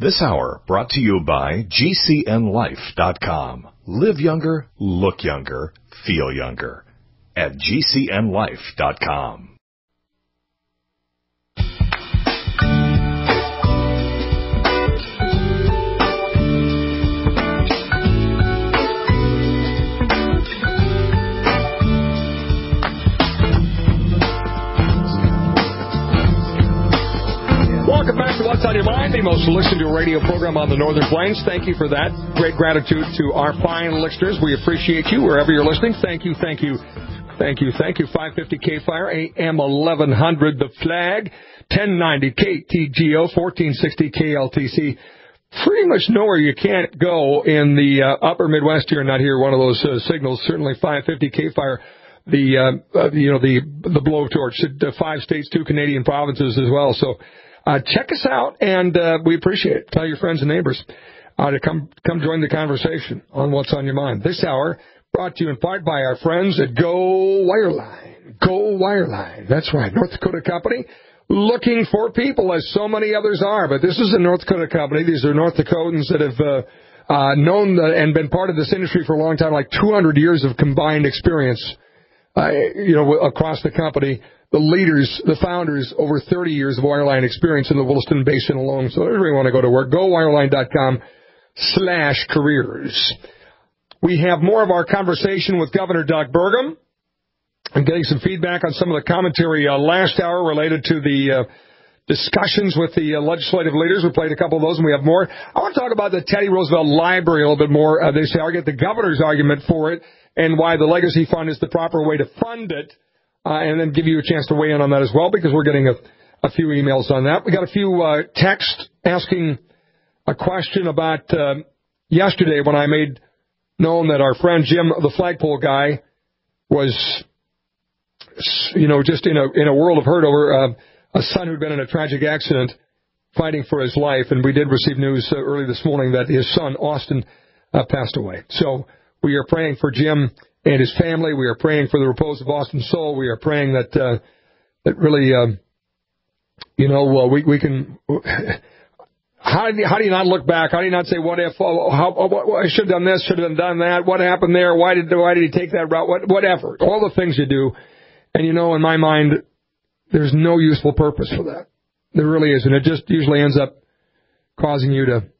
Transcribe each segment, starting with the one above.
This hour brought to you by GCNLife.com. Live younger, look younger, feel younger at GCNLife.com. Welcome back to What's on Your Mind, the most listened to radio program on the Northern Plains. Thank you for that. Great gratitude to our fine listeners. We appreciate you wherever you're listening. Thank you, thank you, thank you, thank you. 550 K-Fire, AM 1100 The Flag, 1090 KTGO, 1460 KLTC. Pretty much nowhere you can't go in the upper Midwest here and not hear one of those signals. Certainly 550 K-Fire. The blowtorch, 5 states, 2 Canadian provinces as well. So check us out, and we appreciate it. Tell your friends and neighbors to come join the conversation on What's on Your Mind. This hour brought to you in part by our friends at Go Wireline. Go Wireline. That's right, North Dakota company looking for people, as so many others are. But this is a North Dakota company. These are North Dakotans that have known and been part of this industry for a long time, like 200 years of combined experience, across the company. The leaders, the founders, over 30 years of wireline experience in the Williston Basin alone. So everybody want to go to work. GoWireline.com/careers. We have more of our conversation with Governor Doug Burgum. I'm getting some feedback on some of the commentary last hour related to the discussions with the legislative leaders. We played a couple of those, and we have more. I want to talk about the Teddy Roosevelt Library a little bit more. They say I get the governor's argument for it and why the Legacy Fund is the proper way to fund it. And then give you a chance to weigh in on that as well, because we're getting a few emails on that. We got a few texts asking a question about yesterday when I made known that our friend Jim, the flagpole guy, was, just in a world of hurt over a son who'd been in a tragic accident fighting for his life. And we did receive news early this morning that his son, Austin, passed away. So we are praying for Jim and his family. We are praying for the repose of Austin's soul. We are praying that really, we can. How do you not look back? How do you not say, what if? I should have done this. Should have done that. What happened there? Why did he take that route? Whatever. All the things you do, and in my mind, there's no useful purpose for that. There really isn't. It just usually ends up causing you to,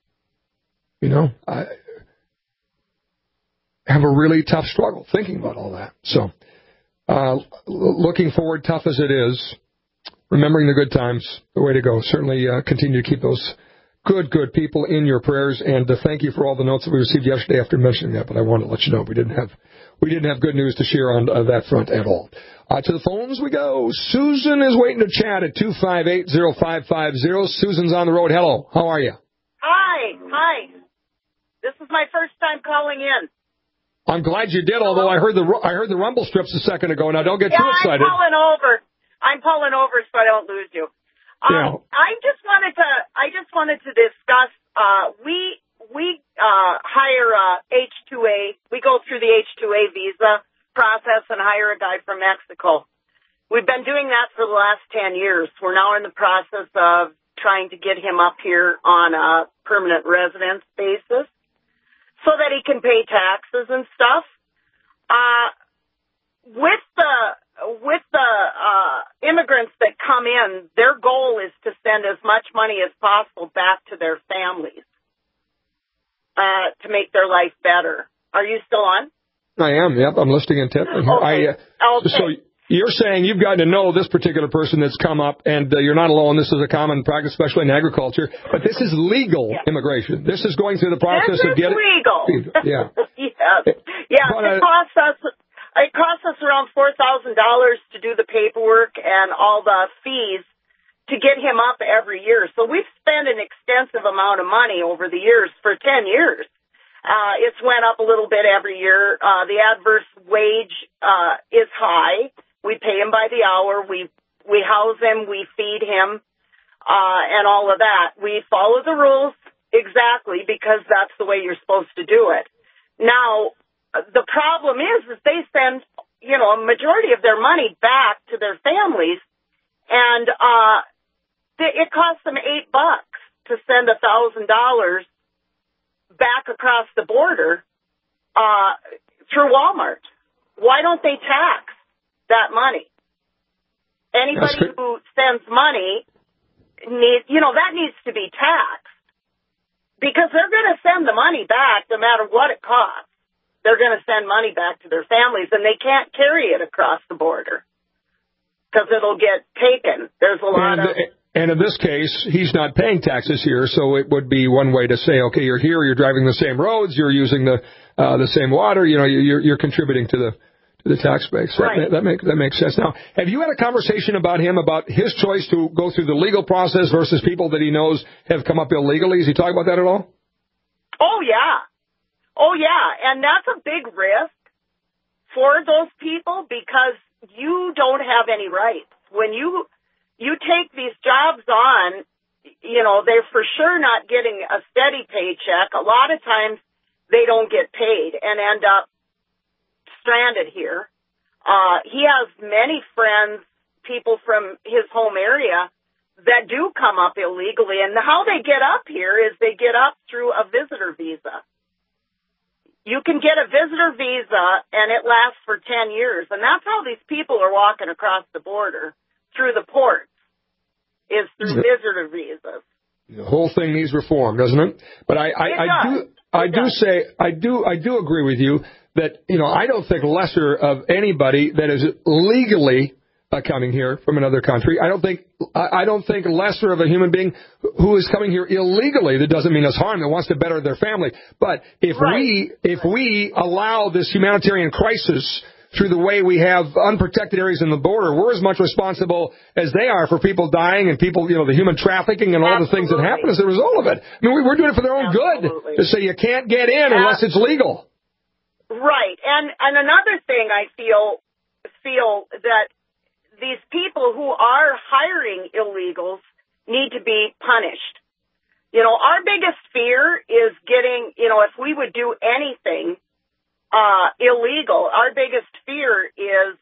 have a really tough struggle thinking about all that. So, looking forward, tough as it is, remembering the good times, the way to go. Certainly continue to keep those good people in your prayers. And thank you for all the notes that we received yesterday after mentioning that. But I wanted to let you know we didn't have good news to share on that front at all. To the phones we go. Susan is waiting to chat at 258-0550. Susan's on the road. Hello. How are you? Hi. This is my first time calling in. I'm glad you did, although I heard the rumble strips a second ago. Now, don't get too excited. I'm pulling over so I don't lose you. I just wanted to discuss. We hire H-2A. We go through the H-2A visa process and hire a guy from Mexico. We've been doing that for the last 10 years. We're now in the process of trying to get him up here on a permanent residence basis, so that he can pay taxes and stuff. With the immigrants that come in, their goal is to send as much money as possible back to their families to make their life better. Are you still on? I am. Yep, I'm listening intently. Okay. So you're saying you've gotten to know this particular person that's come up, and you're not alone. This is a common practice, especially in agriculture. But this is legal immigration. This is going through the process of getting legal. Yeah. Yeah. But, it costs us around $4,000 to do the paperwork and all the fees to get him up every year. So we've spent an extensive amount of money over the years for 10 years. It's went up a little bit every year. The adverse wage is high. We pay him by the hour. We house him. We feed him, and all of that. We follow the rules exactly because that's the way you're supposed to do it. Now, the problem is they send, a majority of their money back to their families, and it costs them $8 to send $1,000 back across the border through Walmart? Why don't they tax that money? Anybody who sends money that needs to be taxed, because they're going to send the money back no matter what it costs. They're going to send money back to their families, and they can't carry it across the border because it'll get taken. There's a lot of... And in this case, he's not paying taxes here, so it would be one way to say, okay, you're here, you're driving the same roads, you're using the same water, you're contributing to the tax base. Right. That makes sense. Now, have you had a conversation about him, about his choice to go through the legal process versus people that he knows have come up illegally? Has he talked about that at all? Oh, yeah. And that's a big risk for those people because you don't have any rights. When you take these jobs on, they're for sure not getting a steady paycheck. A lot of times they don't get paid and end up stranded here. He has many friends, people from his home area that do come up illegally. And how they get up here is they get up through a visitor visa. You can get a visitor visa and it lasts for 10 years. And that's how these people are walking across the border through the ports, is through visitor visas. The whole thing needs reform, doesn't it? But I do agree with you that, I don't think lesser of anybody that is legally coming here from another country. I don't think lesser of a human being who is coming here illegally that doesn't mean us harm, that wants to better their family. But if we allow this humanitarian crisis through the way we have unprotected areas in the border, we're as much responsible as they are for people dying and people, the human trafficking and all the things that happen as a result of it. I mean, we're doing it for their own good to say you can't get in unless it's legal. Right. And another thing I feel that these people who are hiring illegals need to be punished. Our biggest fear is getting, if we would do anything illegal, our biggest fear is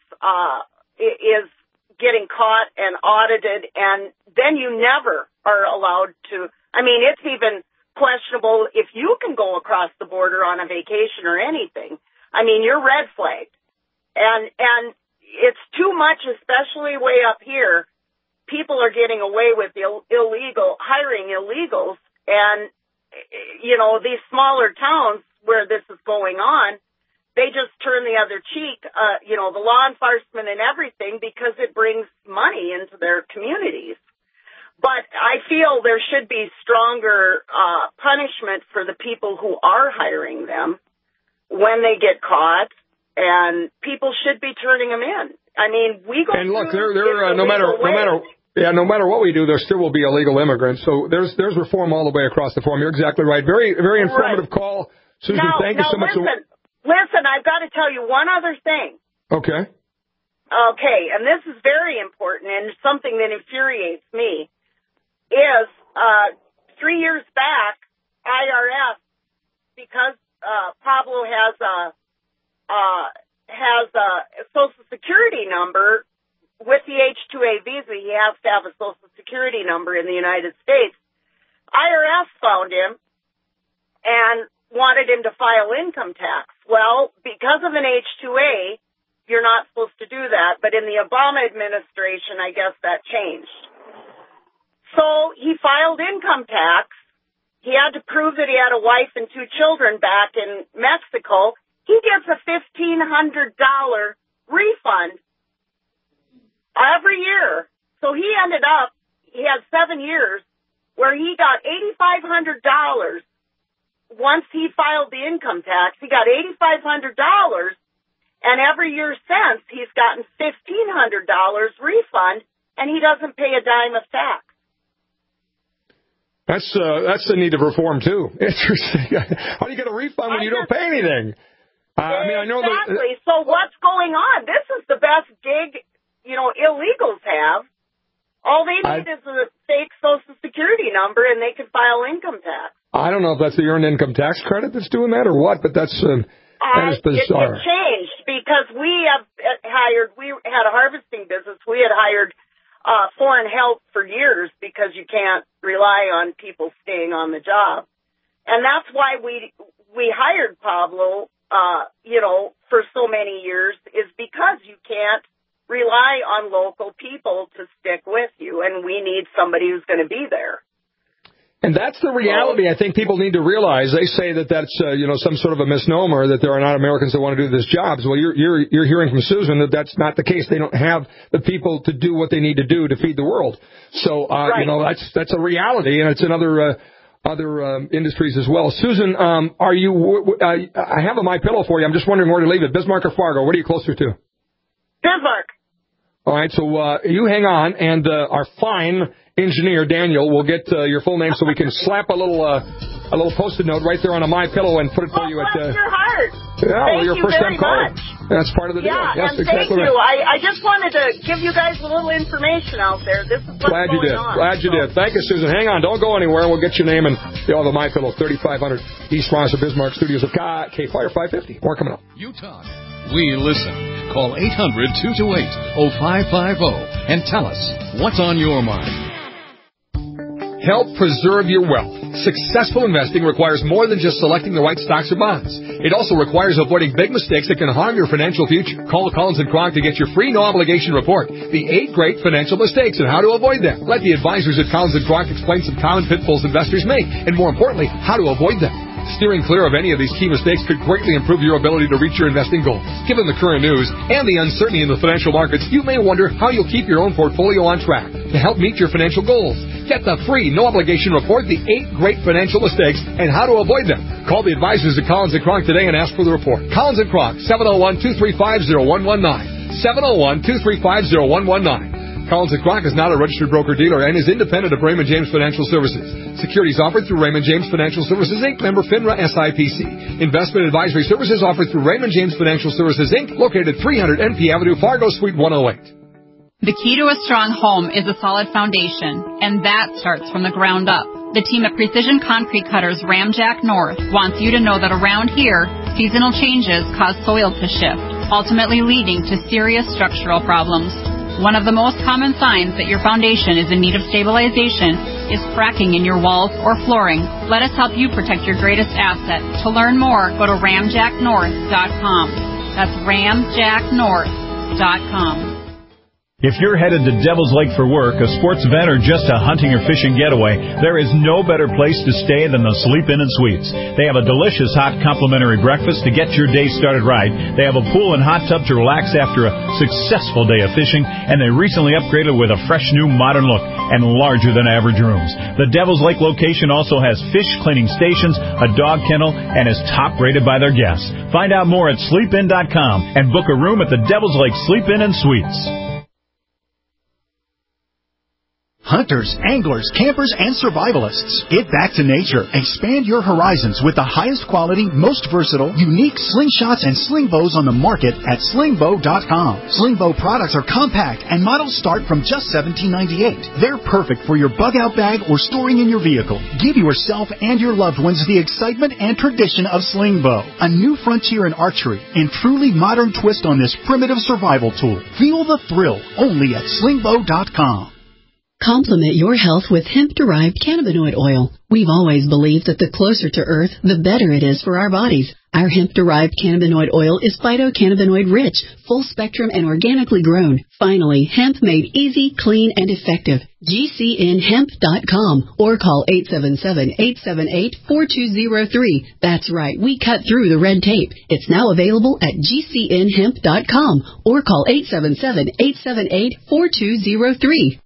getting caught and audited, and then you never are allowed to. I mean, it's even questionable if you can go across the border on a vacation or anything. I mean, you're red flagged. And it's too much, especially way up here. People are getting away with hiring illegals. And, these smaller towns where this is going on, they just turn the other cheek, the law enforcement and everything, because it brings money into their communities. But I feel there should be stronger punishment for the people who are hiring them when they get caught, and people should be turning them in. I mean, we go. And look, no matter what we do, there still will be illegal immigrants. So there's reform all the way across the farm. You're exactly right. Very, very informative call, Susan. Thank you so much. Listen, I've got to tell you one other thing. Okay. Okay, and this is very important and something that infuriates me. Is 3 years back, IRS, because Pablo has a Social Security number with the H-2A visa. He has to have a Social Security number in the United States. IRS found him and wanted him to file income tax. Well, because of an H-2A, you're not supposed to do that. But in the Obama administration, I guess that changed. So he filed income tax. He had to prove that he had a wife and 2 children back in Mexico. He gets a $1,500 refund every year. So he had 7 years where he got $8,500 once he filed the income tax. He got $8,500, and every year since he's gotten $1,500 refund, and he doesn't pay a dime of tax. That's the need of reform too. Interesting. How do you get a refund when you don't pay anything? I know exactly. So what's going on? This is the best gig, illegals have. All they need is a fake Social Security number, and they can file income tax. I don't know if that's the earned income tax credit that's doing that or what, but that is bizarre. It changed because we had a harvesting business. We had hired foreign help for years because you can't rely on people staying on the job. And that's why we hired Pablo, for so many years, is because you can't rely on local people to stick with you, and we need somebody who's going to be there. And that's the reality I think people need to realize. They say that that's, some sort of a misnomer, that there are not Americans that want to do this jobs. Well, you're hearing from Susan that that's not the case. They don't have the people to do what they need to do to feed the world. So, right. That's a reality, and it's in other industries as well. Susan, are you, I have a MyPillow for you. I'm just wondering where to leave it. Bismarck or Fargo? What are you closer to? Bismarck. All right, so you hang on, and our fine engineer, Daniel, will get your full name so we can slap a little Post-it note right there on a MyPillow and put it for you at... bless your heart. Yeah, well, your first time caller. That's part of the deal. Yeah, yes, and exactly thank you. Right. I just wanted to give you guys a little information out there. This is what's Glad you did. on. Glad you did. Thank you, Susan. Hang on. Don't go anywhere. We'll get your name and you'll have a MyPillow, 3500 East Ross or Bismarck Studios of K-Fire 550. More coming up. You talk. We listen. Call 800-228-0550 and tell us what's on your mind. Help preserve your wealth. Successful investing requires more than just selecting the right stocks or bonds. It also requires avoiding big mistakes that can harm your financial future. Call Collins & Kronk to get your free no-obligation report, The 8 Great Financial Mistakes and How to Avoid Them. Let the advisors at Collins & Kronk explain some common pitfalls investors make, and more importantly, how to avoid them. Steering clear of any of these key mistakes could greatly improve your ability to reach your investing goals. Given the current news and the uncertainty in the financial markets, you may wonder how you'll keep your own portfolio on track to help meet your financial goals. Get the free, no-obligation report, The 8 Great Financial Mistakes and How to Avoid Them. Call the advisors at Collins & Kronk today and ask for the report. Collins & Kronk, 701-235-0119. 701-235-0119. Collins & Kronk is not a registered broker-dealer and is independent of Raymond James Financial Services. Securities offered through Raymond James Financial Services, Inc., member FINRA SIPC. Investment advisory services offered through Raymond James Financial Services, Inc., located at 300 NP Avenue, Fargo, Suite 108. The key to a strong home is a solid foundation, and that starts from the ground up. The team at Precision Concrete Cutters Ramjack North wants you to know that around here, seasonal changes cause soil to shift, ultimately leading to serious structural problems. One of the most common signs that your foundation is in need of stabilization is cracking in your walls or flooring. Let us help you protect your greatest asset. To learn more, go to ramjacknorth.com. That's ramjacknorth.com. If you're headed to Devil's Lake for work, a sports event, or just a hunting or fishing getaway, there is no better place to stay than the Sleep Inn and Suites. They have a delicious hot complimentary breakfast to get your day started right. They have a pool and hot tub to relax after a successful day of fishing, and they recently upgraded with a fresh new modern look and larger than average rooms. The Devil's Lake location also has fish cleaning stations, a dog kennel, and is top rated by their guests. Find out more at sleepin.com and book a room at the Devil's Lake Sleep Inn and Suites. Hunters, anglers, campers, and survivalists. Get back to nature. Expand your horizons with the highest quality, most versatile, unique slingshots and sling bows on the market at slingbow.com. Slingbow products are compact and models start from just $17.98. They're perfect for your bug-out bag or storing in your vehicle. Give yourself and your loved ones the excitement and tradition of Slingbow, a new frontier in archery and truly modern twist on this primitive survival tool. Feel the thrill only at slingbow.com. Complement your health with hemp-derived cannabinoid oil. We've always believed that the closer to Earth, the better it is for our bodies. Our hemp-derived cannabinoid oil is phytocannabinoid-rich, full-spectrum, and organically grown. Finally, hemp made easy, clean, and effective. GCNhemp.com or call 877-878-4203. That's right, we cut through the red tape. It's now available at GCNhemp.com or call 877-878-4203.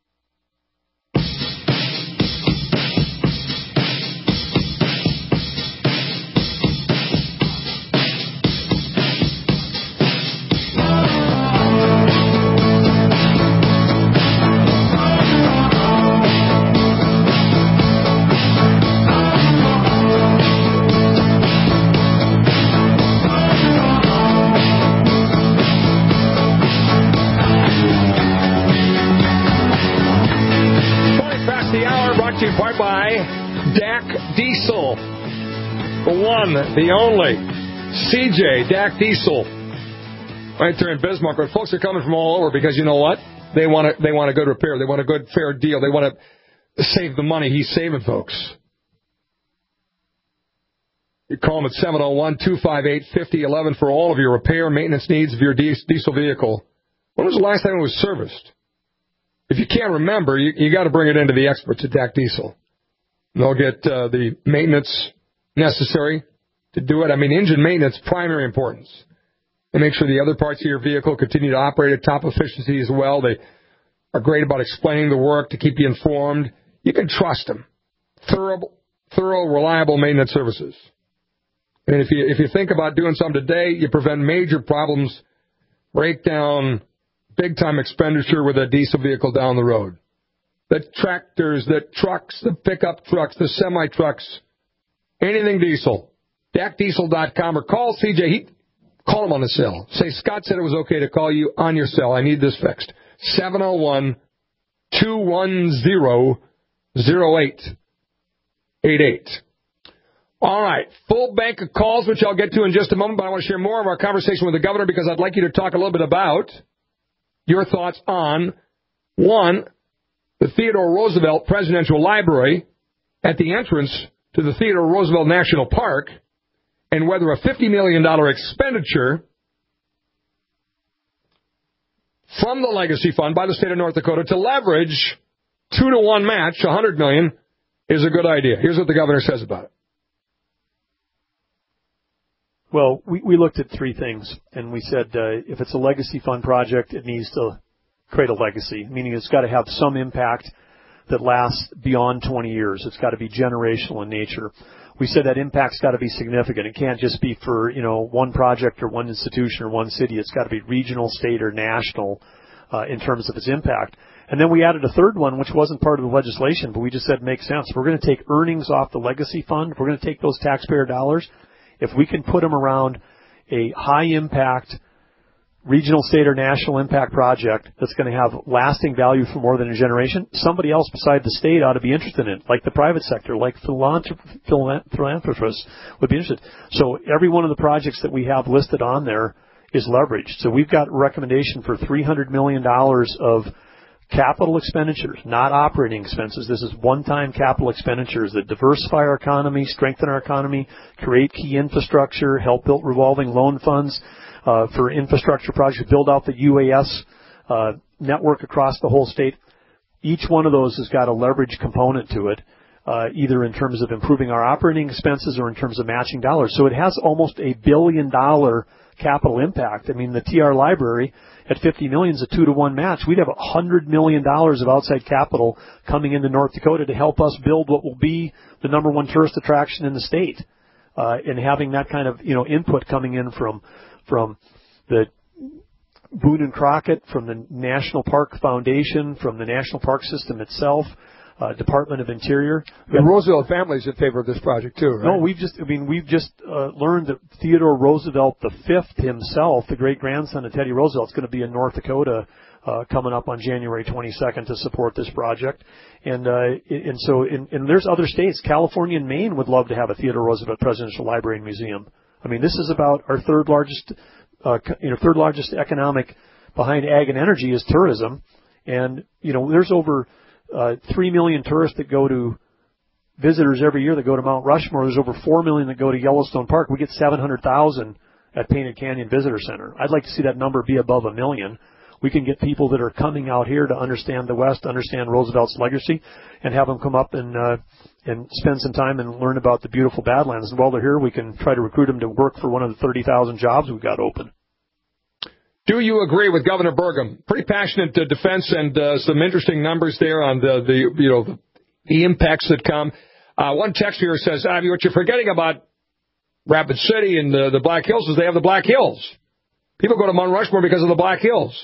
Diesel, the one, the only, CJ Dak Diesel, right there in Bismarck. But folks are coming from all over because you know what? They want a good repair. They want a good, fair deal. They want to save the money he's saving, folks. You call him at 701-258-5011 for all of your repair maintenance needs of your diesel vehicle. When was the last time it was serviced? If you can't remember, you got to bring it into the experts at DAC Diesel. They'll get the maintenance necessary to do it. I mean, engine maintenance, primary importance. They make sure the other parts of your vehicle continue to operate at top efficiency as well. They are great about explaining the work to keep you informed. You can trust them. Thorough, reliable maintenance services. And if you think about doing something today, you prevent major problems, breakdown, big-time expenditure with a diesel vehicle down the road. The tractors, the trucks, the pickup trucks, the semi-trucks, anything diesel. DACDiesel.com or call CJ. Call him on the cell. Say, Scott said it was okay to call you on your cell. I need this fixed. 701-210-0888. All right. Full bank of calls, which I'll get to in just a moment, but I want to share more of our conversation with the governor because I'd like you to talk a little bit about your thoughts on, one, the Theodore Roosevelt Presidential Library at the entrance to the Theodore Roosevelt National Park, and whether a $50 million expenditure from the Legacy Fund by the state of North Dakota to leverage 2-to-1 match, $100 million, is a good idea. Here's what the governor says about it. Well, we looked at three things, and we said if it's a Legacy Fund project, it needs to create a legacy, meaning it's got to have some impact that lasts beyond 20 years. It's got to be generational in nature. We said that impact's got to be significant. It can't just be for, one project or one institution or one city. It's got to be regional, state, or national in terms of its impact. And then we added a third one, which wasn't part of the legislation, but we just said makes sense. We're going to take earnings off the Legacy Fund. We're going to take those taxpayer dollars. If we can put them around a high-impact regional, state, or national impact project that's going to have lasting value for more than a generation, somebody else beside the state ought to be interested in it, like the private sector, like philanthropists would be interested. So every one of the projects that we have listed on there is leveraged. So we've got a recommendation for $300 million of capital expenditures, not operating expenses. This is one-time capital expenditures that diversify our economy, strengthen our economy, create key infrastructure, help build revolving loan funds for infrastructure projects, build out the UAS network across the whole state. Each one of those has got a leverage component to it, either in terms of improving our operating expenses or in terms of matching dollars. So it has almost $1 billion capital impact. I mean, the TR library at $50 million is a 2-to-1 match. We'd have $100 million of outside capital coming into North Dakota to help us build what will be the number one tourist attraction in the state. And having that kind of, input coming in from the Boone and Crockett, from the National Park Foundation, from the National Park System itself, Department of Interior. The Roosevelt family's in favor of this project too, right? No, we've just learned that Theodore Roosevelt V himself, the great-grandson of Teddy Roosevelt, is going to be in North Dakota coming up on January 22nd to support this project. And there's other states. California and Maine would love to have a Theodore Roosevelt Presidential Library and Museum. I mean, this is about our third largest economic behind ag and energy is tourism. And, there's over 3 million tourists that go to visitors every year that go to Mount Rushmore. There's over 4 million that go to Yellowstone Park. We get 700,000 at Painted Canyon Visitor Center. I'd like to see that number be above 1 million. We can get people that are coming out here to understand the West, understand Roosevelt's legacy, and have them come up and spend some time and learn about the beautiful Badlands. And while they're here, we can try to recruit them to work for one of the 30,000 jobs we've got open. Do you agree with Governor Burgum? Pretty passionate defense and some interesting numbers there on the impacts that come. One text here says, what you're forgetting about Rapid City and the Black Hills is they have the Black Hills. People go to Mount Rushmore because of the Black Hills.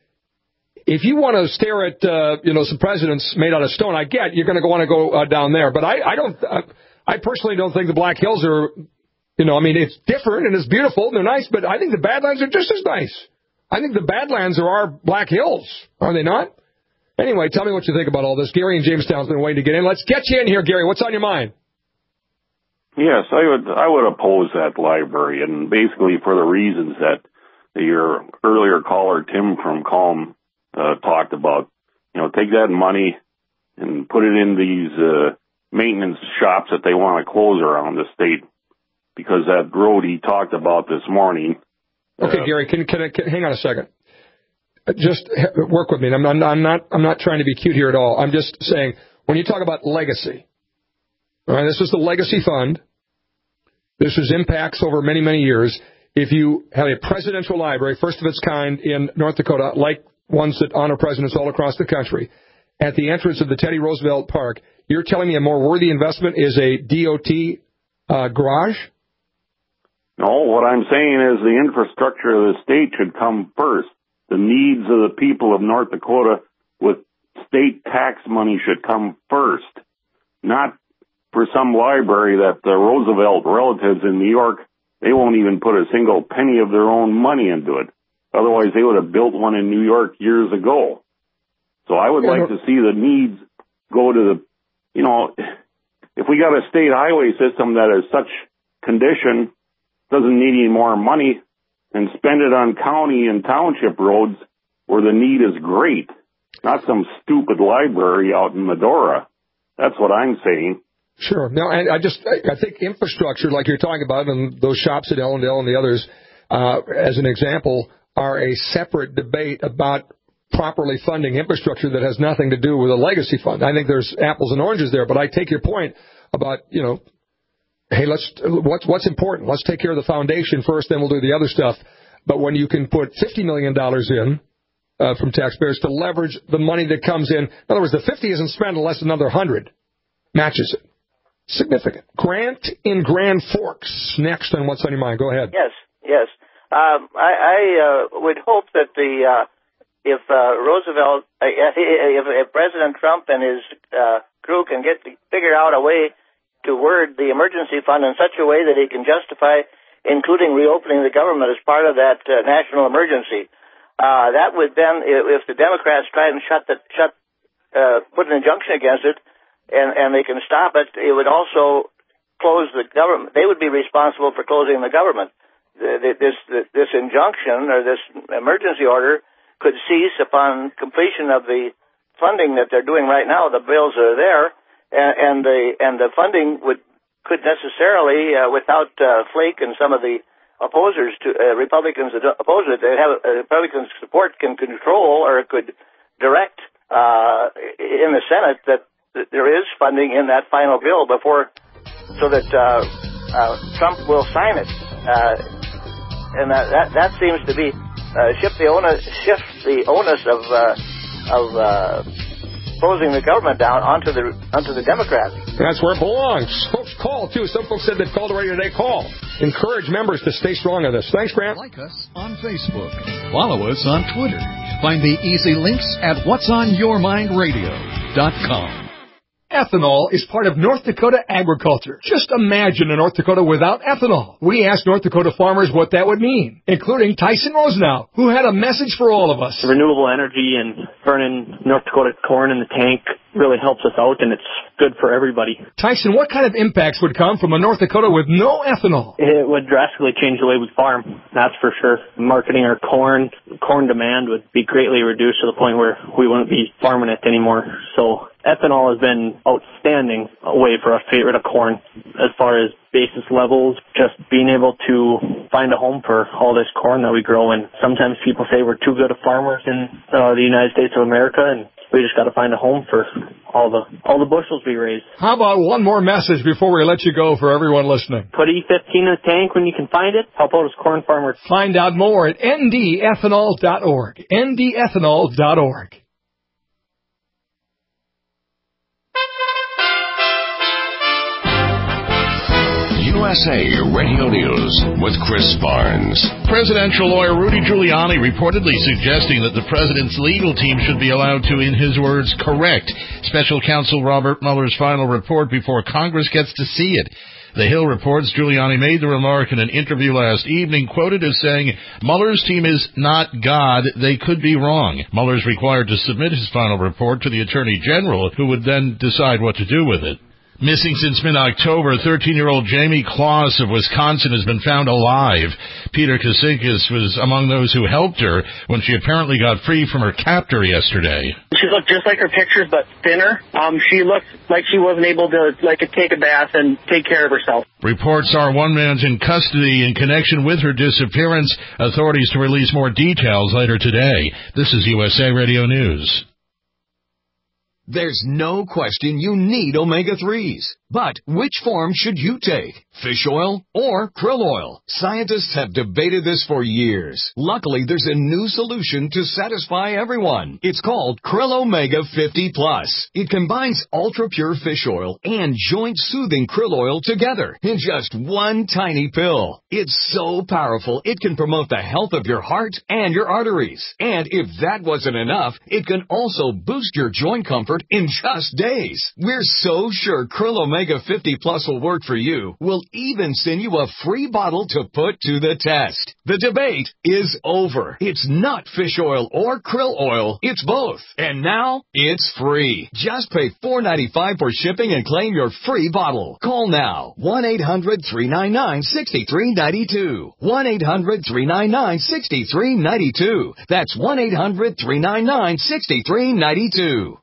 If you want to stare at some presidents made out of stone, I get you're going to want to go down there. But I personally don't think the Black Hills are, it's different and it's beautiful and they're nice, but I think the Badlands are just as nice. I think the Badlands are our Black Hills, are they not? Anyway, tell me what you think about all this. Gary in Jamestown's been waiting to get in. Let's get you in here, Gary. What's on your mind? Yes, I would oppose that library, and basically for the reasons that your earlier caller, Tim from Calm, talked about. Take that money, and put it in these maintenance shops that they want to close around the state, because that road he talked about this morning. Okay, Gary, can I hang on a second? Just work with me. I'm not trying to be cute here at all. I'm just saying, when you talk about legacy, all right, this is the legacy fund. This is impacts over many, many years. If you have a presidential library, first of its kind in North Dakota, like ones that honor presidents all across the country, at the entrance of the Teddy Roosevelt Park, you're telling me a more worthy investment is a DOT garage? No, what I'm saying is the infrastructure of the state should come first. The needs of the people of North Dakota with state tax money should come first, not for some library that the Roosevelt relatives in New York, they won't even put a single penny of their own money into it. Otherwise, they would have built one in New York years ago. So I would like to see the needs go to the, if we got a state highway system that is such condition, doesn't need any more money, and spend it on county and township roads where the need is great, not some stupid library out in Medora. That's what I'm saying. Sure. No, and I think infrastructure, like you're talking about, and those shops at Ellendale and the others, as an example, are a separate debate about properly funding infrastructure that has nothing to do with a legacy fund. I think there's apples and oranges there, but I take your point about, hey, what's important? Let's take care of the foundation first, then we'll do the other stuff. But when you can put $50 million in from taxpayers to leverage the money that comes in other words, the 50 isn't spent unless another 100 matches it. Significant. Grant in Grand Forks, next on What's on Your Mind. Go ahead. Yes. I would hope that if Roosevelt, if President Trump and his crew can figure out a way to word the emergency fund in such a way that he can justify including reopening the government as part of that national emergency, that would then, if the Democrats try and put an injunction against it, and they can stop it, it would also close the government. They would be responsible for closing the government. This injunction or this emergency order could cease upon completion of the funding that they're doing right now. The bills are there, and the funding could necessarily, without Flake and some of the opposers to Republicans that oppose it, they have Republican support, can control or could direct in the Senate that there is funding in that final bill so that Trump will sign it, and that seems to be shift the onus of closing the government down onto the Democrats. That's where it belongs. Folks, call too. Some folks said they'd call the radio today. Call. Encourage members to stay strong on this. Thanks, Grant. Like us on Facebook. Follow us on Twitter. Find the easy links at whatsonyourmindradio.com. Ethanol is part of North Dakota agriculture. Just imagine a North Dakota without ethanol. We asked North Dakota farmers what that would mean, including Tyson Rosenau, who had a message for all of us. Renewable energy and burning North Dakota corn in the tank really helps us out, and it's good for everybody. Tyson, what kind of impacts would come from a North Dakota with no ethanol? It would drastically change the way we farm, that's for sure. Marketing our corn demand would be greatly reduced to the point where we wouldn't be farming it anymore. So ethanol has been outstanding way for us to get rid of corn as far as basis levels, just being able to find a home for all this corn that we grow. And sometimes people say we're too good of farmers in the United States of America, and we just got to find a home for all the bushels we raise. How about one more message before we let you go for everyone listening? Put E15 in the tank when you can find it. Help out as corn farmers. Find out more at ndethanol.org. ndethanol.org. USA Radio News with Chris Barnes. Presidential lawyer Rudy Giuliani reportedly suggesting that the president's legal team should be allowed to, in his words, correct special counsel Robert Mueller's final report before Congress gets to see it. The Hill reports Giuliani made the remark in an interview last evening, quoted as saying, Mueller's team is not God. They could be wrong. Mueller's required to submit his final report to the Attorney General, who would then decide what to do with it. Missing since mid-October, 13-year-old Jamie Kloss of Wisconsin has been found alive. Peter Kasinkas was among those who helped her when she apparently got free from her captor yesterday. She looked just like her pictures, but thinner. She looked like she wasn't able to take a bath and take care of herself. Reports are one man's in custody in connection with her disappearance. Authorities to release more details later today. This is USA Radio News. There's no question you need omega-3s. But which form should you take? Fish oil or krill oil? Scientists have debated this for years. Luckily, there's a new solution to satisfy everyone. It's called Krill Omega 50 Plus. It combines ultra-pure fish oil and joint-soothing krill oil together in just one tiny pill. It's so powerful, it can promote the health of your heart and your arteries. And if that wasn't enough, it can also boost your joint comfort in just days. We're so sure Krill Omega 50 Plus will work for you. We'll even send you a free bottle to put to the test. The debate is over. It's not fish oil or krill oil. It's both. And now it's free. Just pay $4.95 for shipping and claim your free bottle. Call now. 1-800-399-6392. 1-800-399-6392. That's 1-800-399-6392.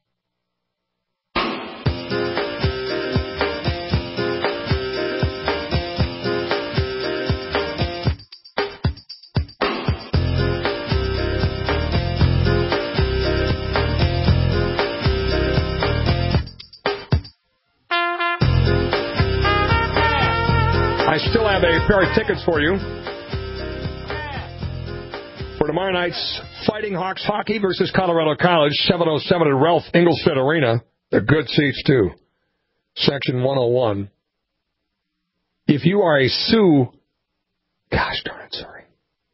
I still have a pair of tickets for you for tomorrow night's Fighting Hawks hockey versus Colorado College, 7:07 at Ralph Engelstad Arena. They're good seats, too. Section 101. If you are a Sioux, gosh darn it, sorry.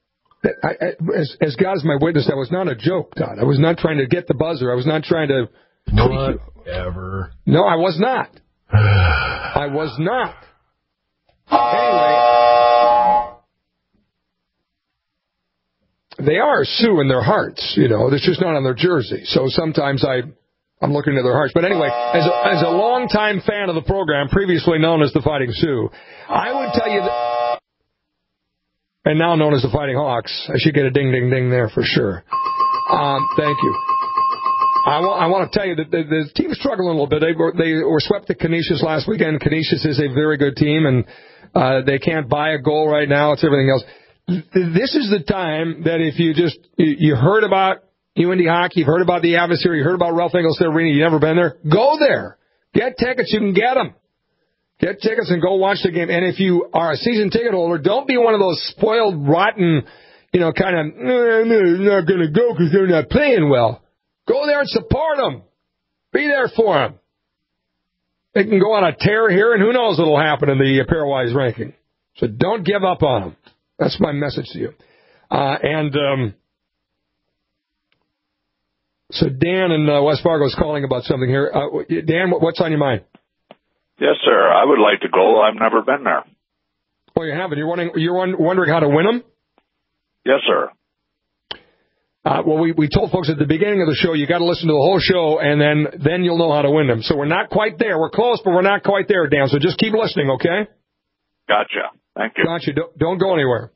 As God is my witness, that was not a joke, Todd. I was not trying to get the buzzer. I was not trying to... Whatever. No, I was not. I was not. Anyway, they are Sioux in their hearts, you know. It's just not on their jersey. So sometimes I'm looking at their hearts. But anyway, as a longtime fan of the program, previously known as the Fighting Sioux, I would tell you that, and now known as the Fighting Hawks. I should get a ding, ding, ding there for sure. Thank you. I want to tell you that the team struggled a little bit. They were swept at Canisius last weekend. Canisius is a very good team, and they can't buy a goal right now. It's everything else. This is the time that if you heard about UND hockey, you've heard about the Adversary, you heard about Ralph Engelstad Arena, you've never been there, go there. Get tickets. You can get them. Get tickets and go watch the game. And if you are a season ticket holder, don't be one of those spoiled, rotten, kind of, I'm not going to go because they're not playing well. Go there and support them. Be there for them. They can go on a tear here, and who knows what will happen in the pairwise ranking. So don't give up on them. That's my message to you. So Dan in West Fargo is calling about something here. Dan, what's on your mind? Yes, sir. I would like to go. I've never been there. Oh, you haven't? You're wondering how to win them? Yes, sir. Well, we told folks at the beginning of the show, you got to listen to the whole show, and then you'll know how to win them. So we're not quite there. We're close, but we're not quite there, Dan. So just keep listening, okay? Gotcha. Thank you. Gotcha. Don't go anywhere.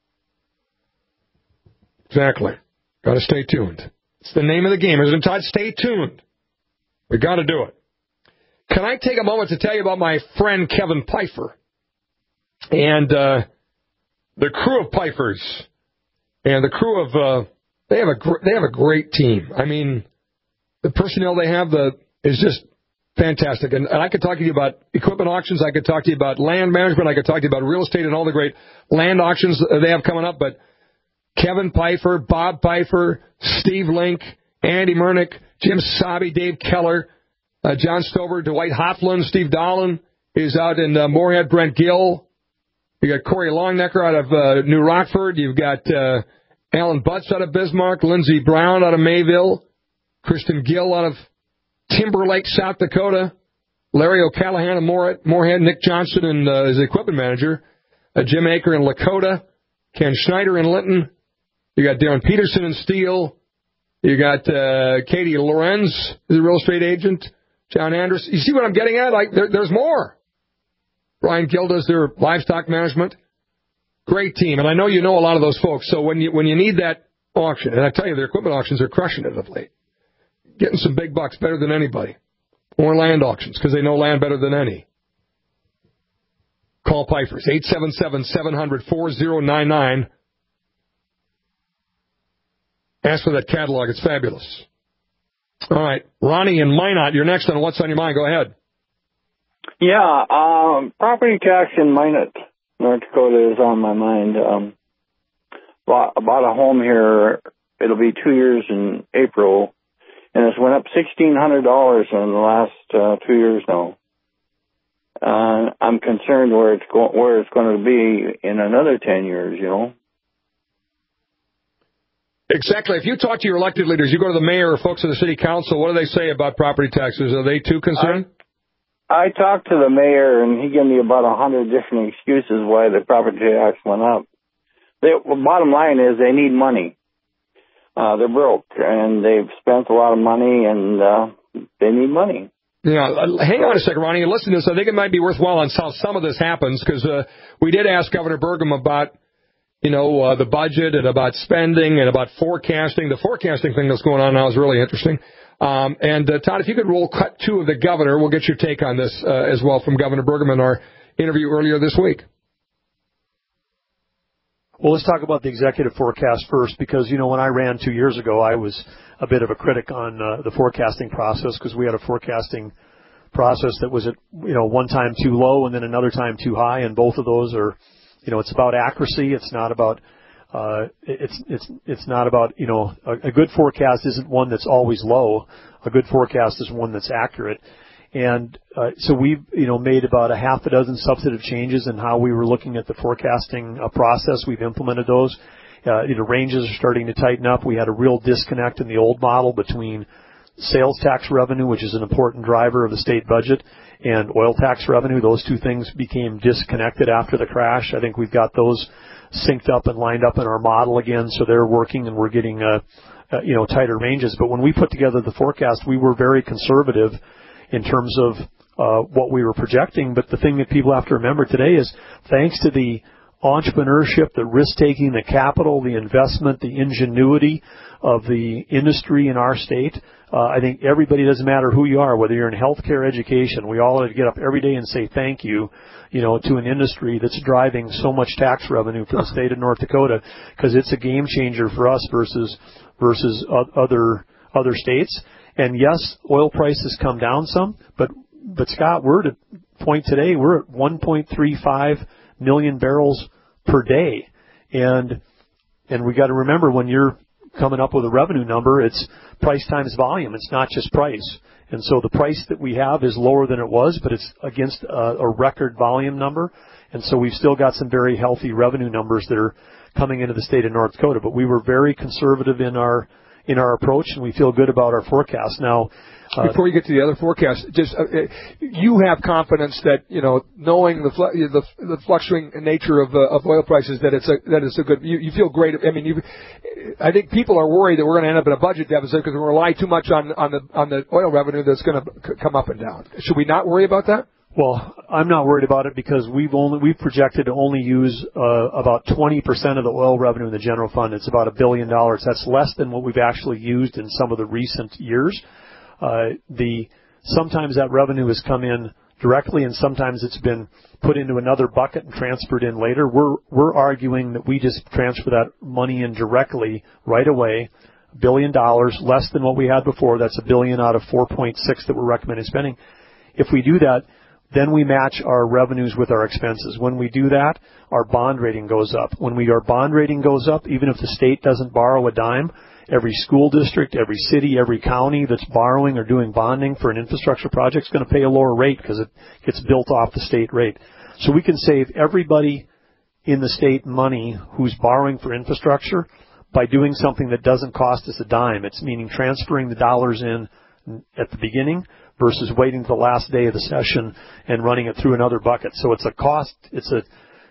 Exactly. Got to stay tuned. It's the name of the game, isn't it? Stay tuned. We got to do it. Can I take a moment to tell you about my friend Kevin Pfeiffer and the crew of Pfeiffers and the crew of they have a great team. I mean, the personnel they have is just fantastic. And I could talk to you about equipment auctions. I could talk to you about land management. I could talk to you about real estate and all the great land auctions they have coming up. But Kevin Pfeiffer, Bob Pfeiffer, Steve Link, Andy Murnick, Jim Sabe, Dave Keller, John Stover, Dwight Hoflund, Steve Dolan is out in Moorhead, Brent Gill. You got Corey Longnecker out of New Rockford. You've got Alan Butts out of Bismarck, Lindsey Brown out of Mayville, Kristen Gill out of Timberlake, South Dakota, Larry O'Callahan of Moorhead, Nick Johnson and his equipment manager, Jim Aker in Lakota, Ken Schneider in Linton. You got Darren Peterson in Steele. You got Katie Lorenz, the real estate agent, John Anderson. You see what I'm getting at? Like, there's more. Brian Gill does their livestock management. Great team. And I know you know a lot of those folks. So when you need that auction, and I tell you, their equipment auctions are crushing it of late. Getting some big bucks better than anybody. Or land auctions, because they know land better than any. Call Pifers, 877-700-4099. Ask for that catalog. It's fabulous. All right. Ronnie in Minot, you're next on What's on Your Mind. Go ahead. Yeah, property tax in Minot, North Dakota is on my mind. Bought a home here. It'll be 2 years in April, and it's went up $1,600 in the last 2 years now. I'm concerned where it's going to be in another 10 years, you know. Exactly. If you talk to your elected leaders, you go to the mayor or folks in the city council, what do they say about property taxes? Are they too concerned? I talked to the mayor, and he gave me about 100 different excuses why the property tax went up. The bottom line is they need money. They're broke, and they've spent a lot of money, and they need money. Yeah, hang on a second, Ronnie. Listen to this. I think it might be worthwhile on how some of this happens, because we did ask Governor Burgum about, the budget and about spending and about forecasting. The forecasting thing that's going on now is really interesting. And Todd, if you could roll cut 2 of the governor, we'll get your take on this as well from Governor Burgum in our interview earlier this week. Well, let's talk about the executive forecast first, because, when I ran 2 years ago, I was a bit of a critic on the forecasting process, because we had a forecasting process that was at, one time too low and then another time too high, and both of those are, it's about accuracy. It's not about, it's not about, a good forecast isn't one that's always low. A good forecast is one that's accurate. And so we've, made about a half a dozen substantive changes in how we were looking at the forecasting process. We've implemented those. Ranges are starting to tighten up. We had a real disconnect in the old model between sales tax revenue, which is an important driver of the state budget, and oil tax revenue. Those two things became disconnected after the crash. I think we've got those synced up and lined up in our model again, so they're working, and we're getting tighter ranges. But when we put together the forecast, we were very conservative in terms of what we were projecting. But the thing that people have to remember today is, thanks to the entrepreneurship, the risk-taking, the capital, the investment, the ingenuity of the industry in our state, I think everybody, doesn't matter who you are, whether you're in healthcare, education, we all have to get up every day and say thank you, to an industry that's driving so much tax revenue for the state of North Dakota, because it's a game changer for us versus other states. And yes, oil prices come down some, but Scott, we're at a point today, we're at 1.35 million barrels per day. And we got to remember, when you're coming up with a revenue number, it's price times volume. It's not just price. And so the price that we have is lower than it was, but it's against a record volume number. And so we've still got some very healthy revenue numbers that are coming into the state of North Dakota. But we were very conservative in our approach, and we feel good about our forecast. Now, before you get to the other forecast, just you have confidence that, knowing the fluctuating nature of oil prices, that it's a good. You feel great. I mean, I think people are worried that we're going to end up in a budget deficit because we're going to rely too much on the oil revenue that's going to come up and down. Should we not worry about that? Well, I'm not worried about it, because we've projected to only use about 20% of the oil revenue in the general fund. It's about $1 billion. That's less than what we've actually used in some of the recent years. Sometimes that revenue has come in directly, and sometimes it's been put into another bucket and transferred in later. We're arguing that we just transfer that money in directly right away. $1 billion, less than what we had before. That's $1 billion out of 4.6 that we're recommending spending. If we do that, then we match our revenues with our expenses. When we do that, our bond rating goes up. When our bond rating goes up, even if the state doesn't borrow a dime, every school district, every city, every county that's borrowing or doing bonding for an infrastructure project is going to pay a lower rate, because it gets built off the state rate. So we can save everybody in the state money who's borrowing for infrastructure by doing something that doesn't cost us a dime. It's meaning transferring the dollars in at the beginning versus waiting to the last day of the session and running it through another bucket. So it's a cost, it's a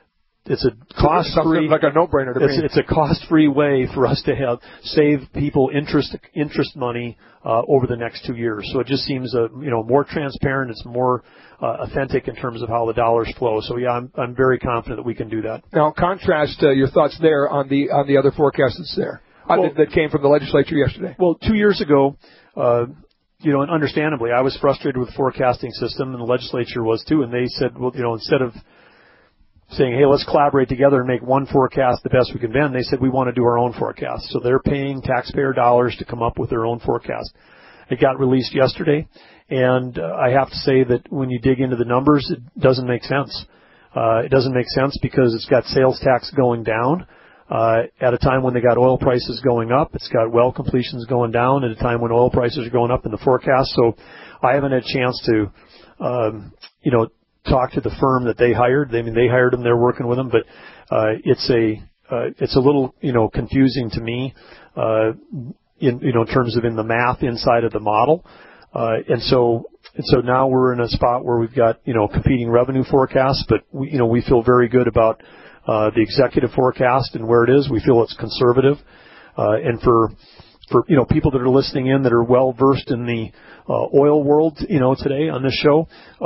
it's a cost-free, like a no-brainer to me. It's a cost-free way for us to save people interest money over the next 2 years. So it just seems more transparent. It's more authentic in terms of how the dollars flow. So yeah, I'm very confident that we can do that. Now contrast your thoughts there on the other forecast that's there that came from the legislature yesterday. Well, 2 years ago, and understandably, I was frustrated with the forecasting system, and the legislature was too. And they said, well, instead of saying, hey, let's collaborate together and make one forecast the best we can bend, they said we want to do our own forecast. So they're paying taxpayer dollars to come up with their own forecast. It got released yesterday, and I have to say that when you dig into the numbers, it doesn't make sense. It doesn't make sense because it's got sales tax going down at a time when they got oil prices going up. It's got well completions going down at a time when oil prices are going up in the forecast. So I haven't had a chance to, talk to the firm that they hired. I mean, they hired them. They're working with them, but it's a little confusing to me in terms of in the math inside of the model. And so now we're in a spot where we've got competing revenue forecasts, but we feel very good about the executive forecast and where it is. We feel it's conservative, and for people that are listening in that are well versed in the oil world, today on this show,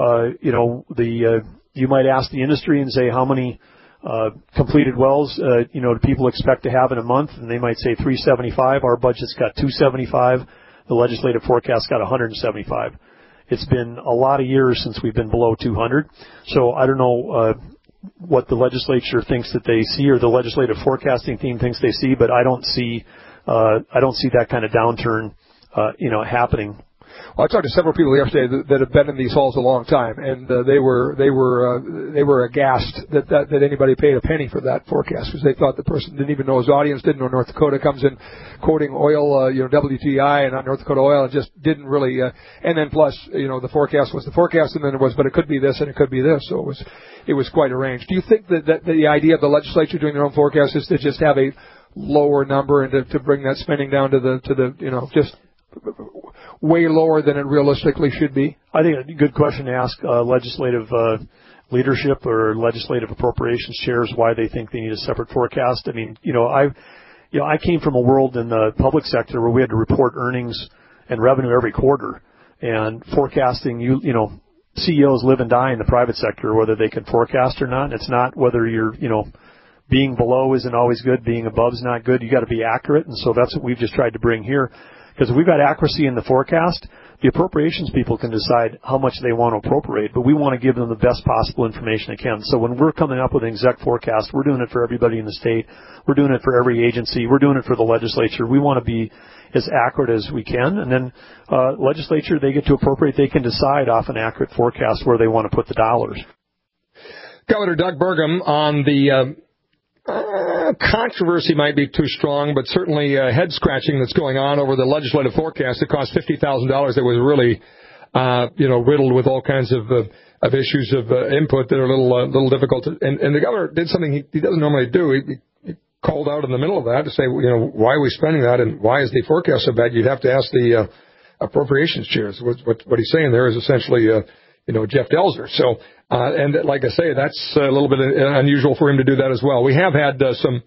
you might ask the industry and say how many completed wells do people expect to have in a month, and they might say 375. Our budget's got 275. The legislative forecast got 175. It's been a lot of years since we've been below 200. So I don't know what the legislature thinks that they see, or the legislative forecasting team thinks they see, but I don't see that kind of downturn, happening. Well, I talked to several people yesterday that have been in these halls a long time, and they were aghast that anybody paid a penny for that forecast, because they thought the person didn't even know his audience, didn't know North Dakota, comes in quoting oil, WTI and not North Dakota oil, and just didn't really. And then plus, the forecast was the forecast, and then it was, but it could be this and it could be this, so it was quite arranged. Do you think that the idea of the legislature doing their own forecast is to just have a lower number and to bring that spending down to the just way lower than it realistically should be? I think a good question to ask legislative leadership or legislative appropriations chairs why they think they need a separate forecast. I mean, I came from a world in the public sector where we had to report earnings and revenue every quarter, and forecasting, CEOs live and die in the private sector whether they can forecast or not. It's not whether you're, being below isn't always good, being above is not good. You got to be accurate, and so that's what we've just tried to bring here. Because if we've got accuracy in the forecast, the appropriations people can decide how much they want to appropriate, but we want to give them the best possible information they can. So when we're coming up with an exec forecast, we're doing it for everybody in the state. We're doing it for every agency. We're doing it for the legislature. We want to be as accurate as we can. And then legislature, they get to appropriate. They can decide off an accurate forecast where they want to put the dollars. Governor Doug Burgum on the controversy might be too strong, but certainly head-scratching that's going on over the legislative forecast that cost $50,000 that was really, riddled with all kinds of issues of input that are a little difficult. And the governor did something he doesn't normally do. He called out in the middle of that to say, why are we spending that and why is the forecast so bad? You'd have to ask the appropriations chairs. What he's saying there is essentially, Jeff Delzer. So, and like I say, that's a little bit unusual for him to do that as well. We have had some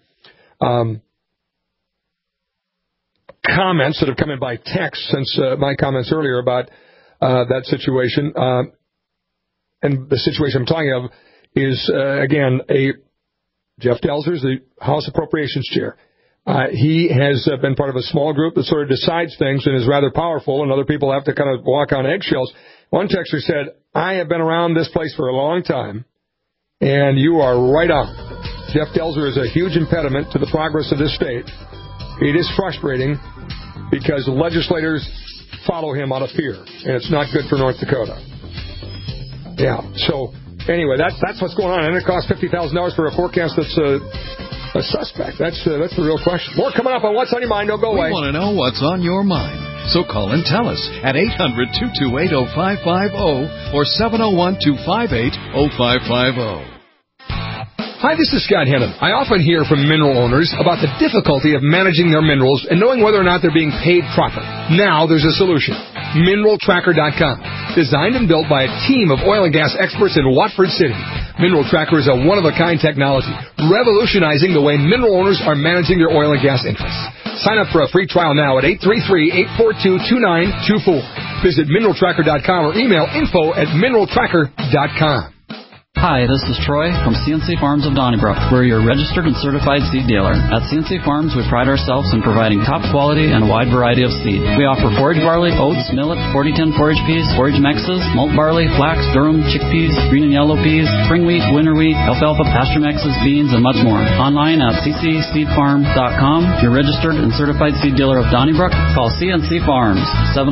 comments that have come in by text since my comments earlier about that situation. And the situation I'm talking of is, again, Jeff Delzer is the House Appropriations Chair. He has been part of a small group that sort of decides things and is rather powerful, and other people have to kind of walk on eggshells. One texter said, I have been around this place for a long time, and you are right on. Jeff Delzer is a huge impediment to the progress of this state. It is frustrating because legislators follow him out of fear, and it's not good for North Dakota. Yeah, so anyway, that's what's going on, and it costs $50,000 for a forecast that's a suspect. That's the real question. More coming up on What's on Your Mind. Don't go away. We want to know what's on your mind. So call and tell us at 800-228-0550 or 701-258-0550. Hi, this is Scott Hennon. I often hear from mineral owners about the difficulty of managing their minerals and knowing whether or not they're being paid proper. Now there's a solution. MineralTracker.com. Designed and built by a team of oil and gas experts in Watford City. Mineral Tracker is a one-of-a-kind technology, revolutionizing the way mineral owners are managing their oil and gas interests. Sign up for a free trial now at 833-842-2924. Visit mineraltracker.com or email info@mineraltracker.com. Hi, this is Troy from CNC Farms of Donnybrook. We're your registered and certified seed dealer. At CNC Farms, we pride ourselves in providing top quality and a wide variety of seed. We offer forage barley, oats, millet, 40-10 forage peas, forage mixes, malt barley, flax, durum, chickpeas, green and yellow peas, spring wheat, winter wheat, alfalfa, pasture mixes, beans, and much more. Online at ccseedfarm.com. Your registered and certified seed dealer of Donnybrook. Call CNC Farms,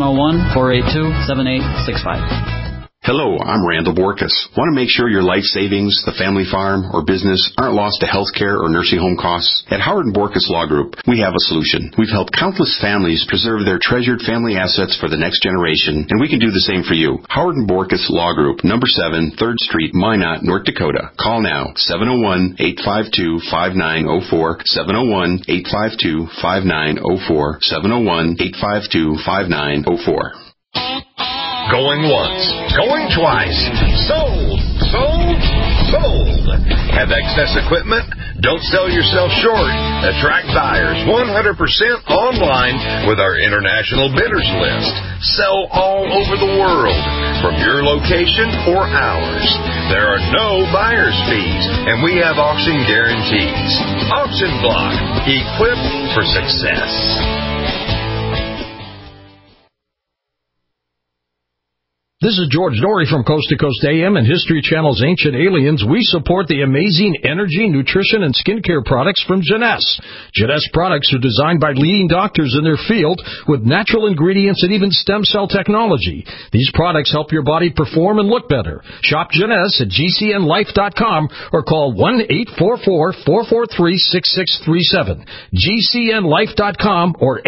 701-482-7865. Hello, I'm Randall Borkus. Want to make sure your life savings, the family farm, or business aren't lost to health care or nursing home costs? At Howard & Borkus Law Group, we have a solution. We've helped countless families preserve their treasured family assets for the next generation, and we can do the same for you. Howard & Borkus Law Group, number 7, 3rd Street, Minot, North Dakota. Call now, 701-852-5904, 701-852-5904, 701-852-5904. Going once, going twice. Sold, sold, sold. Have excess equipment? Don't sell yourself short. Attract buyers 100% online with our international bidders list. Sell all over the world, from your location or ours. There are no buyer's fees, and we have auction guarantees. Auction Block, equipped for success. This is George Norrie from Coast to Coast AM and History Channel's Ancient Aliens. We support the amazing energy, nutrition, and skincare products from Jeunesse. Jeunesse products are designed by leading doctors in their field with natural ingredients and even stem cell technology. These products help your body perform and look better. Shop Jeunesse at GCNlife.com or call 1-844-443-6637. GCNlife.com or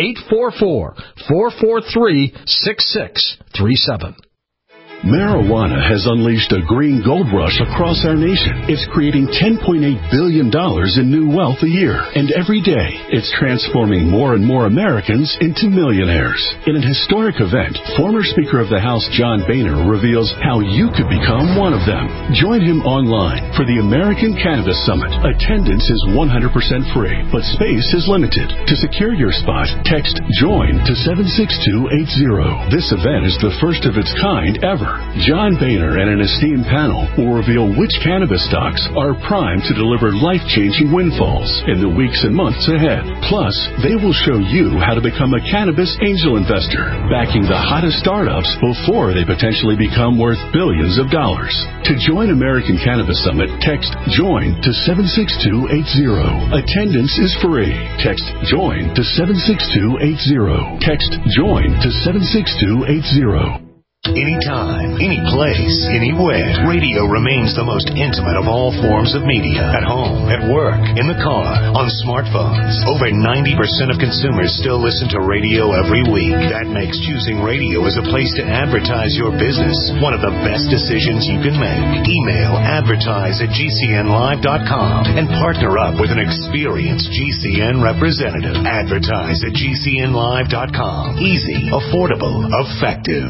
844-443-6637. Marijuana has unleashed a green gold rush across our nation. It's creating $10.8 billion in new wealth a year. And every day, it's transforming more and more Americans into millionaires. In an historic event, former Speaker of the House John Boehner reveals how you could become one of them. Join him online for the American Cannabis Summit. Attendance is 100% free, but space is limited. To secure your spot, text JOIN to 76280. This event is the first of its kind ever. John Boehner and an esteemed panel will reveal which cannabis stocks are primed to deliver life-changing windfalls in the weeks and months ahead. Plus, they will show you how to become a cannabis angel investor, backing the hottest startups before they potentially become worth billions of dollars. To join American Cannabis Summit, text JOIN to 76280. Attendance is free. Text JOIN to 76280. Text JOIN to 76280. Anytime, any place, anywhere. Radio remains the most intimate of all forms of media. At home, at work, in the car, on smartphones. Over 90% of consumers still listen to radio every week. That makes choosing radio as a place to advertise your business one of the best decisions you can make. Email advertise@gcnlive.com and partner up with an experienced GCN representative. Advertise at gcnlive.com. Easy, affordable, effective.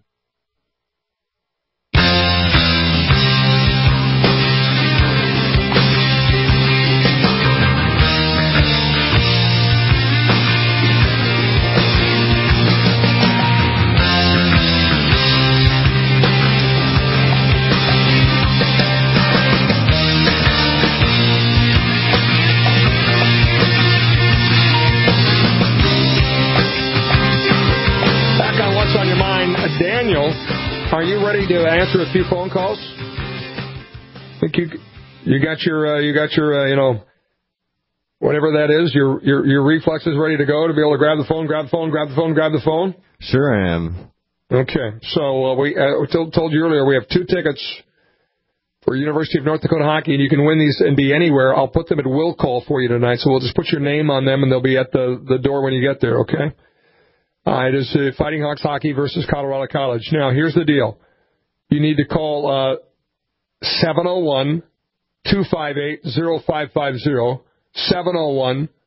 Are you ready to answer a few phone calls? I think you got your whatever that is, your reflexes ready to go to be able to grab the phone. Sure I am. Okay, so we told you earlier we have 2 tickets for University of North Dakota hockey, and you can win these and be anywhere. I'll put them at will call for you tonight, so we'll just put your name on them, and they'll be at the door when you get there. Okay. It is Fighting Hawks hockey versus Colorado College. Now, here's the deal. You need to call 701-258-0550, 701-258-0550.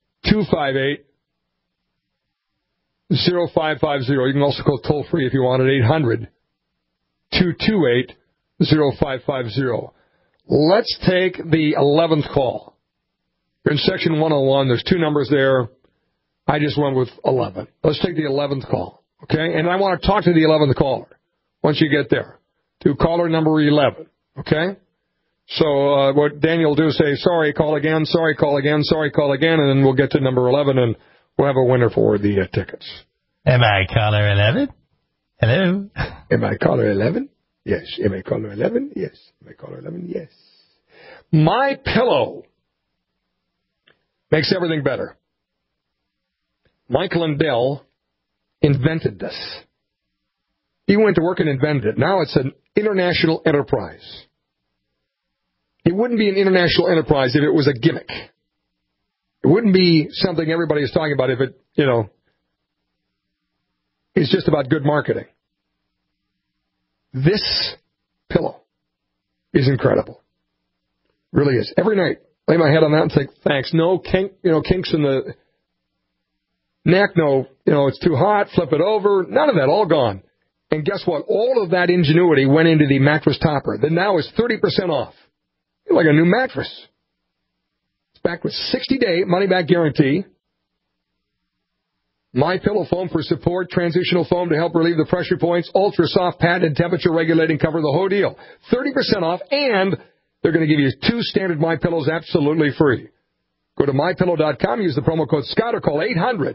You can also call toll-free if you want at 228-0550. Let's take the 11th call. In section 101, there's two numbers there. I just went with 11. Let's take the 11th call, okay? And I want to talk to the 11th caller once you get there, to caller number 11, okay? So what Daniel will do is say, sorry, call again, sorry, call again, sorry, call again, and then we'll get to number 11, and we'll have a winner for the tickets. Am I caller 11? Hello? Am I caller 11? Yes. Am I caller 11? Yes. Am I caller 11? Yes. My Pillow makes everything better. Mike Lindell invented this. He went to work and invented it. Now it's an international enterprise. It wouldn't be an international enterprise if it was a gimmick. It wouldn't be something everybody is talking about if it, is just about good marketing. This pillow is incredible. Really is. Every night, lay my head on that and think, thanks. No kinks in the neck. No, it's too hot. Flip it over. None of that. All gone. And guess what? All of that ingenuity went into the mattress topper that now is 30% off. Like a new mattress. It's backed with 60-day money-back guarantee. My Pillow foam for support, transitional foam to help relieve the pressure points, ultra soft pad and temperature regulating cover, the whole deal. 30% off, and they're going to give you 2 standard My Pillows absolutely free. Go to mypillow.com, use the promo code Scott, or call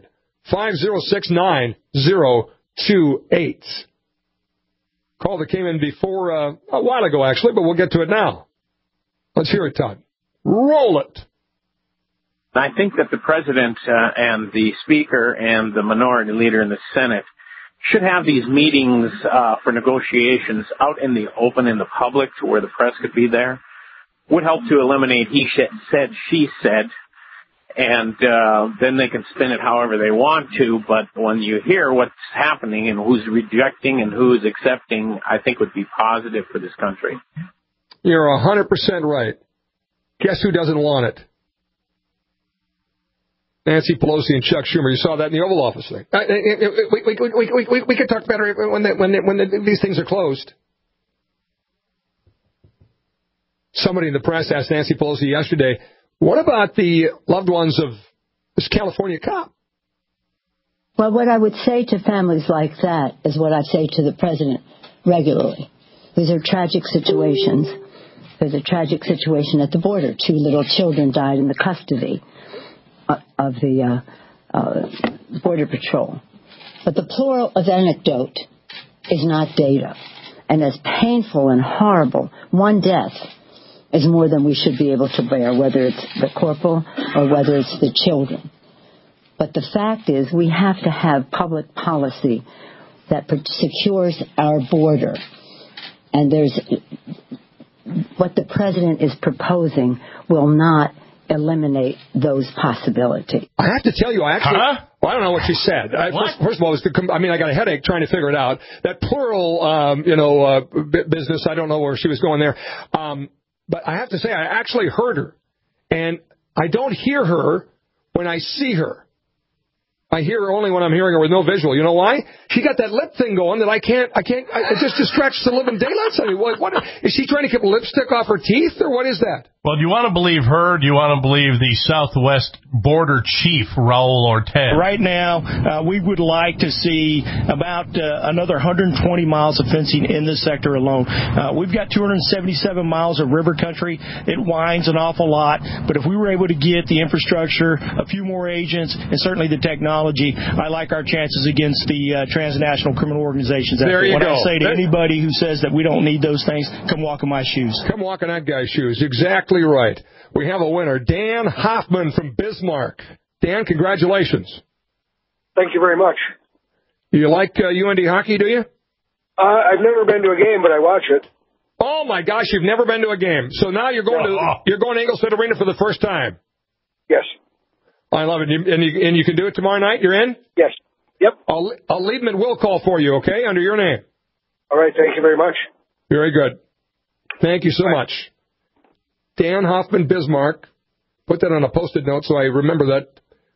800-506-9028. Call that came in before a while ago, actually, but we'll get to it now. Let's hear it, Todd. Roll it. I think that the president and the speaker and the minority leader in the Senate should have these meetings for negotiations out in the open, in the public, to where the press could be there. Would help to eliminate he said, she said, and then they can spin it however they want to. But when you hear what's happening and who's rejecting and who's accepting, I think would be positive for this country. You're 100% right. Guess who doesn't want it? Nancy Pelosi and Chuck Schumer. You saw that in the Oval Office thing. We could talk better when these things are closed. Somebody in the press asked Nancy Pelosi yesterday, what about the loved ones of this California cop? Well, what I would say to families like that is what I say to the president regularly. These are tragic situations. There's a tragic situation at the border. 2 little children died in the custody of the Border Patrol. But the plural of anecdote is not data. And as painful and horrible, one death is more than we should be able to bear, whether it's the corporal or whether it's the children. But the fact is we have to have public policy that secures our border. And what the president is proposing will not eliminate those possibilities. I have to tell you, I don't know what you said. First of all, I got a headache trying to figure it out. That plural, business, I don't know where she was going there. But I have to say, I actually heard her. And I don't hear her when I see her. I hear her only when I'm hearing her with no visual. You know why? She got that lip thing going that it just distracts the living daylights out of me. What is she trying to get lipstick off her teeth, or what is that? Well, do you want to believe her? Do you want to believe the Southwest border chief, Raul Ortega? Right now, we would like to see about another 120 miles of fencing in this sector alone. We've got 277 miles of river country. It winds an awful lot, but if we were able to get the infrastructure, a few more agents, and certainly the technology, I like our chances against the transnational criminal organizations. There you go. I say to anybody who says that we don't need those things, come walk in my shoes. Come walk in that guy's shoes. Exactly right. We have a winner, Dan Hoffman from Bismarck. Dan, congratulations. Thank you very much. You like UND hockey, do you? I've never been to a game, but I watch it. Oh my gosh, you've never been to a game. So now you're going to Ingleside Arena for the first time. Yes. I love it. And you can do it tomorrow night? You're in? Yes. Yep. I'll leave him and will call for you, okay, under your name. All right. Thank you very much. Very good. Thank you so much. Dan Hoffman, Bismarck. Put that on a Post-it note so I remember that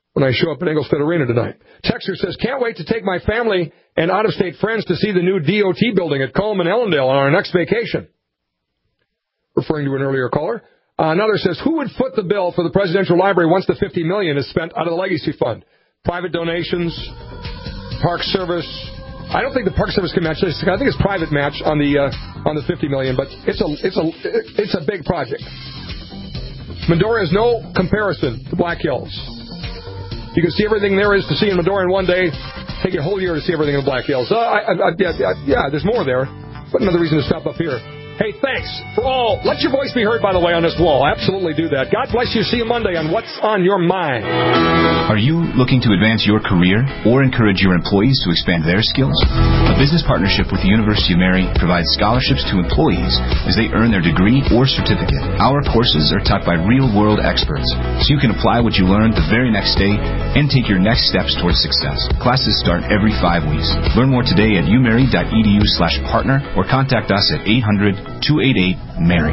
when I show up at Ingleston Arena tonight. Texter says, can't wait to take my family and out-of-state friends to see the new DOT building at Coleman Ellendale on our next vacation. Referring to an earlier caller. Another says, who would foot the bill for the presidential library once the $50 million is spent out of the legacy fund? Private donations, Park Service. I don't think the Park Service can match this. I think it's private match on the $50 million, but it's a big project. Medora is no comparison to Black Hills. You can see everything there is to see in Medora in one day. Take a whole year to see everything in the Black Hills. Yeah, there's more there, but another reason to stop up here. Hey, thanks for all. Let your voice be heard, by the way, on this wall. Absolutely do that. God bless you. See you Monday on What's on Your Mind. Are you looking to advance your career or encourage your employees to expand their skills? A business partnership with the University of Mary provides scholarships to employees as they earn their degree or certificate. Our courses are taught by real-world experts, so you can apply what you learned the very next day and take your next steps towards success. Classes start every 5 weeks. Learn more today at umary.edu/partner or contact us at 800-288-MARY.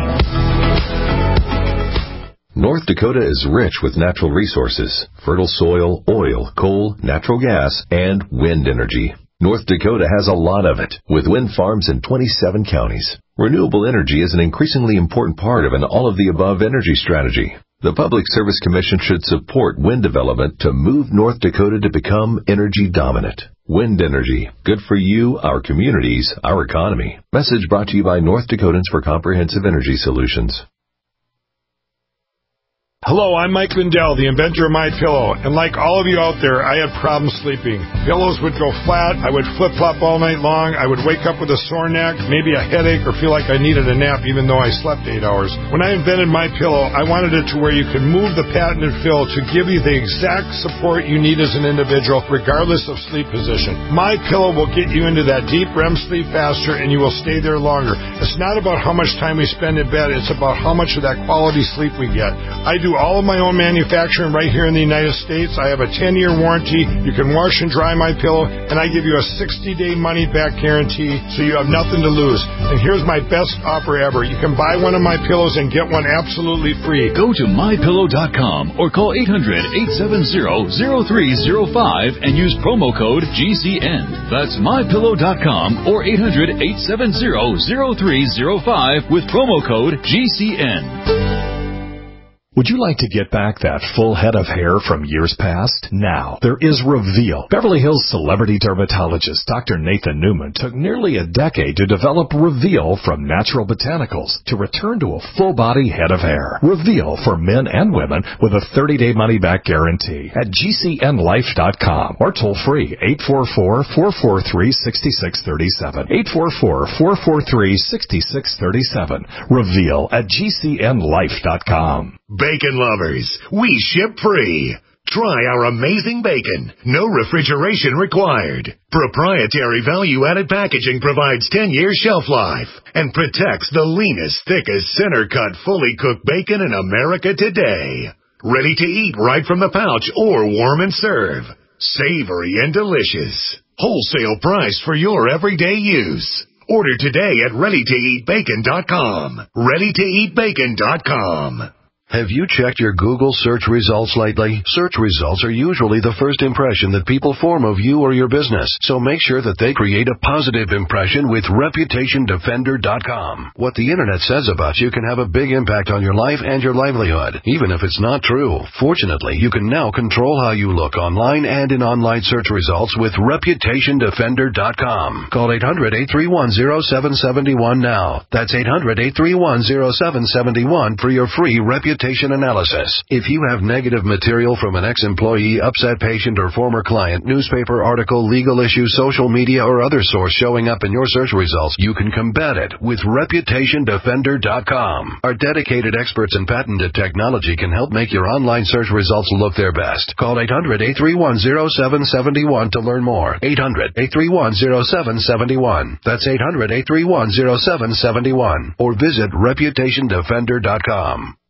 North Dakota is rich with natural resources, fertile soil, oil, coal, natural gas, and wind energy. North Dakota has a lot of it, with wind farms in 27 counties. Renewable energy is an increasingly important part of an all-of-the-above energy strategy. The Public Service Commission should support wind development to move North Dakota to become energy dominant. Wind energy. Good for you, our communities, our economy. Message brought to you by North Dakotans for Comprehensive Energy Solutions. Hello, I'm Mike Lindell, the inventor of MyPillow, and like all of you out there, I had problems sleeping. Pillows would go flat, I would flip-flop all night long, I would wake up with a sore neck, maybe a headache, or feel like I needed a nap even though I slept 8 hours. When I invented MyPillow, I wanted it to where you could move the patented fill to give you the exact support you need as an individual, regardless of sleep position. MyPillow will get you into that deep REM sleep faster, and you will stay there longer. It's not about how much time we spend in bed, it's about how much of that quality sleep we get. I do all of my own manufacturing right here in the United States. I have a 10-year warranty. You can wash and dry my pillow, and I give you a 60-day money-back guarantee, so you have nothing to lose. And here's my best offer ever. You can buy one of my pillows and get one absolutely free. Go to MyPillow.com or call 800-870-0305 and use promo code GCN. That's MyPillow.com or 800-870-0305 with promo code GCN. Would you like to get back that full head of hair from years past? Now, there is Reveal. Beverly Hills celebrity dermatologist Dr. Nathan Newman took nearly a decade to develop Reveal from natural botanicals to return to a full-body head of hair. Reveal for men and women with a 30-day money-back guarantee at GCNlife.com or toll-free 844-443-6637. 844-443-6637. Reveal at GCNlife.com. Bacon lovers, we ship free. Try our amazing bacon. No refrigeration required. Proprietary value-added packaging provides 10-year shelf life and protects the leanest, thickest, center-cut, fully cooked bacon in America today. Ready to eat right from the pouch or warm and serve. Savory and delicious. Wholesale price for your everyday use. Order today at ReadyToEatBacon.com. ReadyToEatBacon.com. Have you checked your Google search results lately? Search results are usually the first impression that people form of you or your business, so make sure that they create a positive impression with ReputationDefender.com. What the Internet says about you can have a big impact on your life and your livelihood, even if it's not true. Fortunately, you can now control how you look online and in online search results with ReputationDefender.com. Call 800-831-0771 now. That's 800-831-0771 for your free reputation analysis. If you have negative material from an ex-employee, upset patient, or former client, newspaper article, legal issue, social media, or other source showing up in your search results, you can combat it with ReputationDefender.com. Our dedicated experts in patented technology can help make your online search results look their best. Call 800-831-0771 to learn more. 800-831-0771. That's 800-831-0771. Or visit ReputationDefender.com.